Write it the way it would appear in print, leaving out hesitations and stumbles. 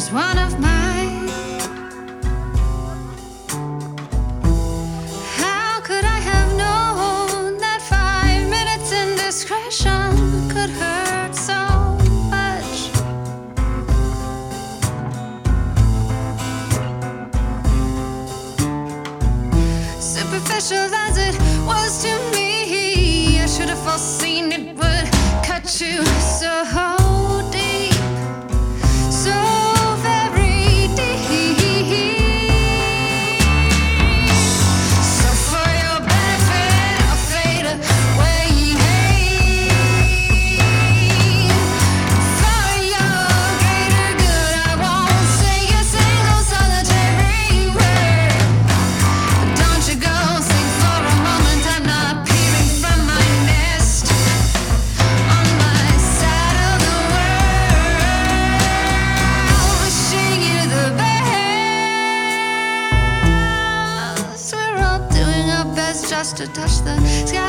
was one of mine. How could I have known that 5 minutes indiscretion could hurt so much? Superficial as it was to me, I should have foreseen it would cut you so deep, so very deep. So for your benefit, I'll fade away. For your greater good, I won't say a single solitary word. Don't you go think for a moment I'm not peering from my nest on my side of the world, wishing you the best. We're all doing our best just to touch the sky.